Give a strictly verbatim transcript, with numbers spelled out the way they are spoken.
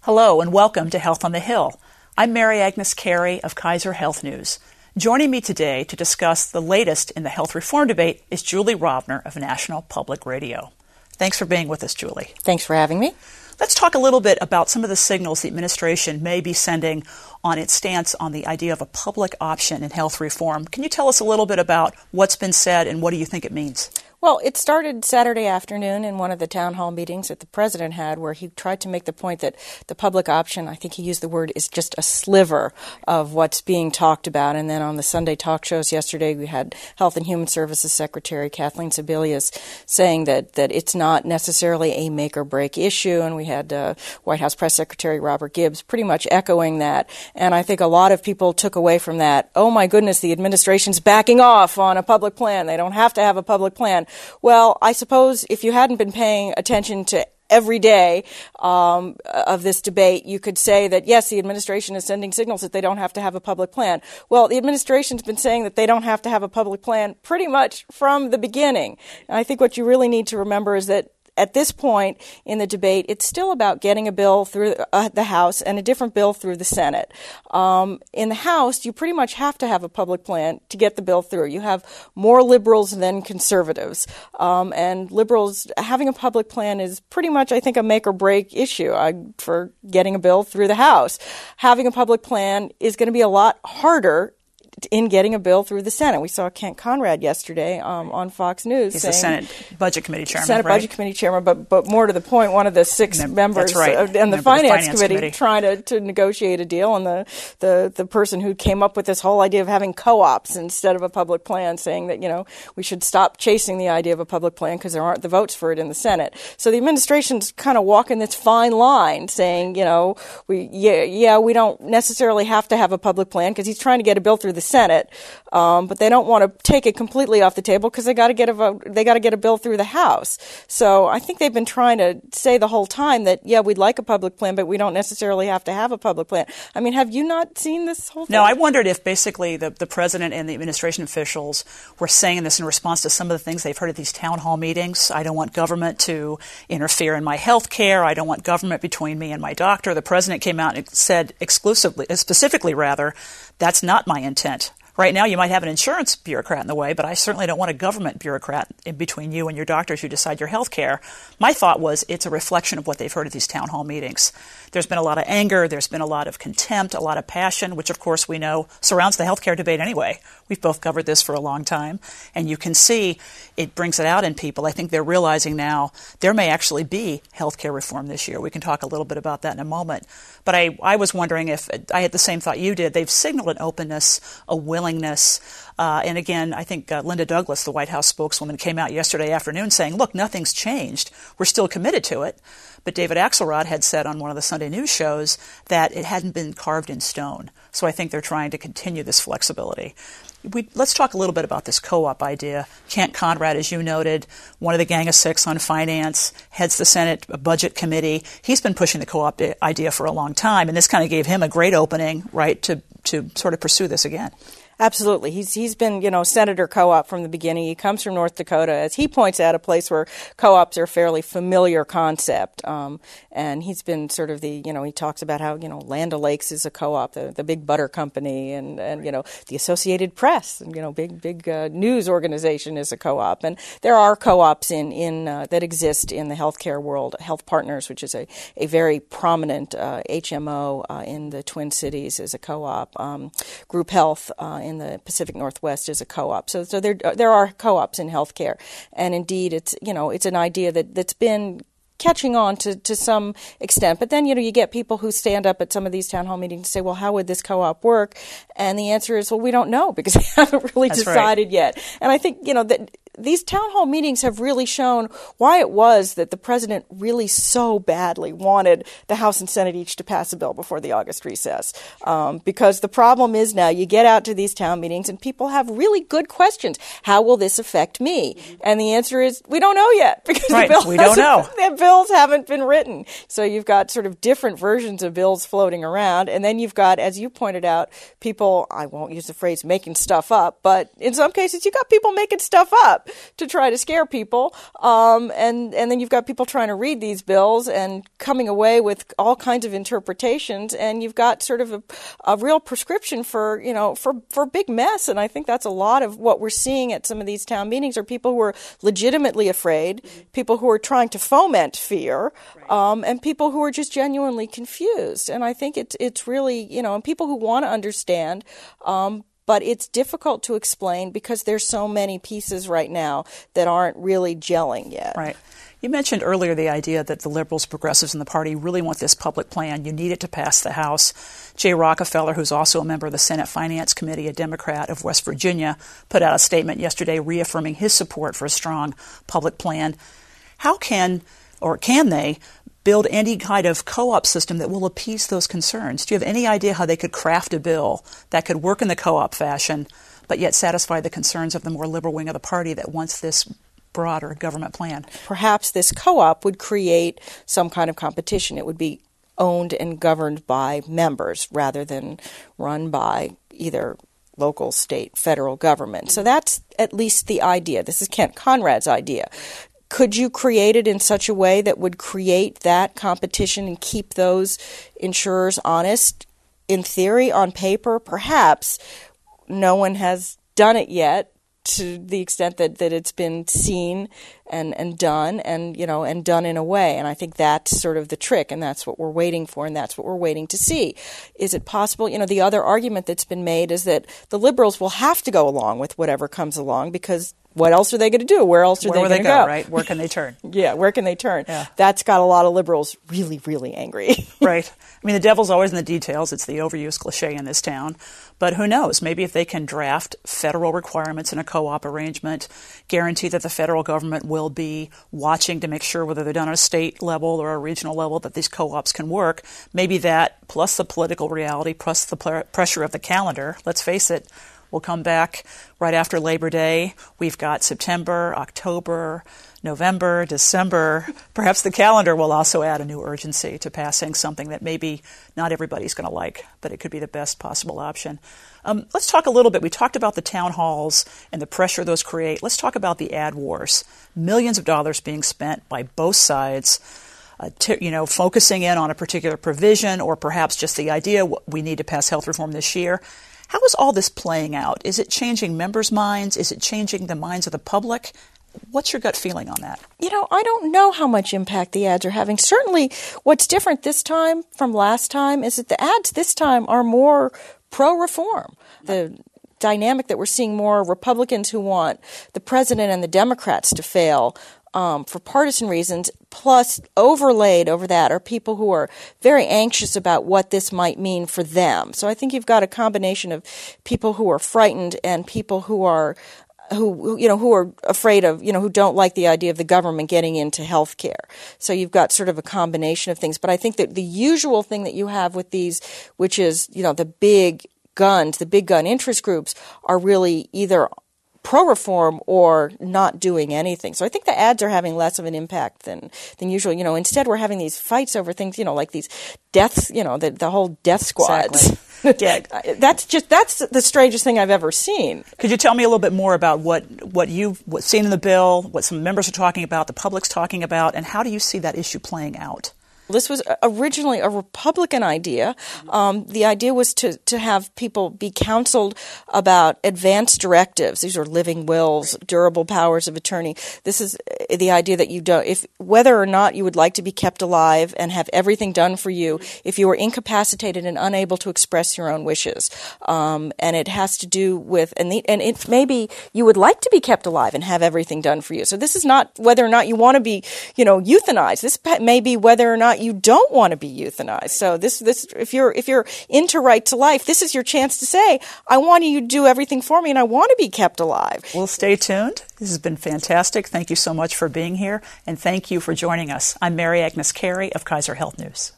Hello and welcome to Health on the Hill. I'm Mary Agnes Carey of Kaiser Health News. Joining me today to discuss the latest in the health reform debate is Julie Rovner of National Public Radio. Thanks for being with us, Julie. Thanks for having me. Let's talk a little bit about some of the signals the administration may be sending on its stance on the idea of a public option in health reform. Can you tell us a little bit about what's been said and what do you think it means? Well, it started Saturday afternoon in one of the town hall meetings that the president had where he tried to make the point that the public option, I think he used the word, is just a sliver of what's being talked about. And then on the Sunday talk shows yesterday, we had Health and Human Services Secretary Kathleen Sebelius saying that, that it's not necessarily a make-or-break issue. And we had uh, White House Press Secretary Robert Gibbs pretty much echoing that. And I think a lot of people took away from that, oh my goodness, the administration's backing off on a public plan. They don't have to have a public plan. Well, I suppose if you hadn't been paying attention to every day um, of this debate, you could say that, yes, the administration is sending signals that they don't have to have a public plan. Well, the administration's been saying that they don't have to have a public plan pretty much from the beginning. And I think what you really need to remember is that at this point in the debate, it's still about getting a bill through uh, the House and a different bill through the Senate. Um, in the House, you pretty much have to have a public plan to get the bill through. You have more liberals than conservatives. Um, and liberals, having a public plan is pretty much, I think, a make-or-break issue uh, for getting a bill through the House. Having a public plan is going to be a lot harder in getting a bill through the Senate. We saw Kent Conrad yesterday um, on Fox News. He's saying, the Senate Budget Committee Chairman, Senate right? Budget Committee Chairman, but but more to the point, one of the six Mem- members that's right. of, and the Member Finance, the Finance Committee, Committee trying to, to negotiate a deal, and the, the, the person who came up with this whole idea of having co-ops instead of a public plan, saying that, you know, we should stop chasing the idea of a public plan because there aren't the votes for it in the Senate. So the administration's kind of walking this fine line, saying, you know, we yeah, yeah we don't necessarily have to have a public plan because he's trying to get a bill through the Senate. Um, but they don't want to take it completely off the table because they got to get a vote. They got to get a bill through the House. So I think they've been trying to say the whole time that yeah, we'd like a public plan, but we don't necessarily have to have a public plan. I mean, have you not seen this whole thing? No, I wondered if basically the, the president and the administration officials were saying this in response to some of the things they've heard at these town hall meetings. I don't want government to interfere in my health care. I don't want government between me and my doctor. The president came out and said exclusively, specifically rather, that's not my intent. Right now, you might have an insurance bureaucrat in the way, but I certainly don't want a government bureaucrat in between you and your doctors who decide your health care. My thought was it's a reflection of what they've heard at these town hall meetings. There's been a lot of anger. There's been a lot of contempt, a lot of passion, which, of course, we know surrounds the health care debate anyway. We've both covered this for a long time, and you can see it brings it out in people. I think they're realizing now there may actually be health care reform this year. We can talk a little bit about that in a moment. But I, I was wondering if I had the same thought you did. They've signaled an openness, a willingness. Uh, and again, I think uh, Linda Douglas, the White House spokeswoman, came out yesterday afternoon saying, look, nothing's changed. We're still committed to it. But David Axelrod had said on one of the Sunday news shows that it hadn't been carved in stone. So I think they're trying to continue this flexibility. We, let's talk a little bit about this co-op idea. Kent Conrad, as you noted, one of the Gang of Six on finance, heads the Senate Budget Committee. He's been pushing the co-op idea for a long time, and this kind of gave him a great opening, right, to, to sort of pursue this again. Absolutely. He's he's been, you know, Senator co-op from the beginning. He comes from North Dakota, as he points out, a place where co-ops are a fairly familiar concept. Um, and he's been sort of the, you know, he talks about how, you know, Land O'Lakes is a co-op, the, the big butter company, and, and, you know, the Associated Press, you know, big, big uh, news organization is a co-op. And there are co-ops in, in uh, that exist in the healthcare world. Health Partners, which is a, a very prominent uh, H M O uh, in the Twin Cities, is a co-op. Um, Group Health, uh, in the Pacific Northwest is a co-op. So, so there there are co-ops in healthcare, and indeed, it's you know it's an idea that that's been catching on to, to some extent. But then, you know, you get people who stand up at some of these town hall meetings and say, well, how would this co-op work? And the answer is, well, we don't know because we haven't really That's decided right. yet. And I think, you know, that these town hall meetings have really shown why it was that the president really so badly wanted the House and Senate each to pass a bill before the August recess. Um, because the problem is now you get out to these town meetings and people have really good questions. How will this affect me? And the answer is, we don't know yet because right. the bill we don't know. The bills haven't been written. So you've got sort of different versions of bills floating around. And then you've got, as you pointed out, people, I won't use the phrase making stuff up, but in some cases you've got people making stuff up. up to try to scare people. Um, and, and then you've got people trying to read these bills and coming away with all kinds of interpretations. And you've got sort of a, a real prescription for, you know, for, for a big mess. And I think that's a lot of what we're seeing at some of these town meetings are people who are legitimately afraid, mm-hmm. people who are trying to foment fear, right. um, and people who are just genuinely confused. And I think it's, it's really, you know, and people who want to understand, um, but it's difficult to explain because there's so many pieces right now that aren't really gelling yet. Right. You mentioned earlier the idea that the liberals, progressives in the party really want this public plan. You need it to pass the House. Jay Rockefeller, who's also a member of the Senate Finance Committee, a Democrat of West Virginia, put out a statement yesterday reaffirming his support for a strong public plan. How can, or can they, build any kind of co-op system that will appease those concerns? Do you have any idea how they could craft a bill that could work in the co-op fashion, but yet satisfy the concerns of the more liberal wing of the party that wants this broader government plan? Perhaps this co-op would create some kind of competition. It would be owned and governed by members rather than run by either local, state, federal government. So that's at least the idea. This is Kent Conrad's idea. Could you create it in such a way that would create that competition and keep those insurers honest? In theory, on paper, perhaps. No one has done it yet to the extent that, that it's been seen and, and done and, you know, and done in a way. And I think that's sort of the trick, and that's what we're waiting for, and that's what we're waiting to see. Is it possible? You know, the other argument that's been made is that the liberals will have to go along with whatever comes along because what else are they going to do? Where else are Where they going to go, go? Right? Where can they turn? Yeah, where can they turn? Yeah. That's got a lot of liberals really, really angry. Right. I mean, the devil's always in the details. It's the overused cliche in this town. But who knows? Maybe if they can draft federal requirements in a co-op arrangement, guarantee that the federal government will be watching to make sure whether they're done on a state level or a regional level that these co-ops can work, maybe that plus the political reality, plus the pl- pressure of the calendar, let's face it, we'll come back right after Labor Day. We've got September, October, November, December. Perhaps the calendar will also add a new urgency to passing something that maybe not everybody's going to like, but it could be the best possible option. Um, let's talk a little bit. We talked about the town halls and the pressure those create. Let's talk about the ad wars. Millions of dollars being spent by both sides, uh, to, you know, focusing in on a particular provision or perhaps just the idea we need to pass health reform this year. How is all this playing out? Is it changing members' minds? Is it changing the minds of the public? What's your gut feeling on that? You know, I don't know how much impact the ads are having. Certainly what's different this time from last time is that the ads this time are more pro-reform. The dynamic that we're seeing more Republicans who want the president and the Democrats to fail Um, for partisan reasons, plus overlaid over that are people who are very anxious about what this might mean for them. So I think you've got a combination of people who are frightened and people who are who you know who are afraid of, you know, who don't like the idea of the government getting into health care. So you've got sort of a combination of things. But I think that the usual thing that you have with these, which is, you know, the big guns, the big gun interest groups, are really either pro-reform or not doing anything. So I think the ads are having less of an impact than than usual. You know, instead we're having these fights over things, you know, like these deaths, you know, the, the whole death squads. Exactly. Yeah. That's just that's the strangest thing I've ever seen. Could you tell me a little bit more about what what you've what's seen in the bill, what some members are talking about, the public's talking about, and how do you see that issue playing out? This was originally a Republican idea. Um, the idea was to, to have people be counseled about advanced directives. These are living wills, durable powers of attorney. This is the idea that you don't, if whether or not you would like to be kept alive and have everything done for you, if you are incapacitated and unable to express your own wishes. Um, and it has to do with, and, the, and it maybe you would like to be kept alive and have everything done for you. So this is not whether or not you want to be, you know, euthanized. This may be whether or not you don't want to be euthanized. So this, this, if you're, if you're into right to life, this is your chance to say, I want you to do everything for me and I want to be kept alive. Well, stay tuned. This has been fantastic. Thank you so much for being here, and thank you for joining us. I'm Mary Agnes Carey of Kaiser Health News.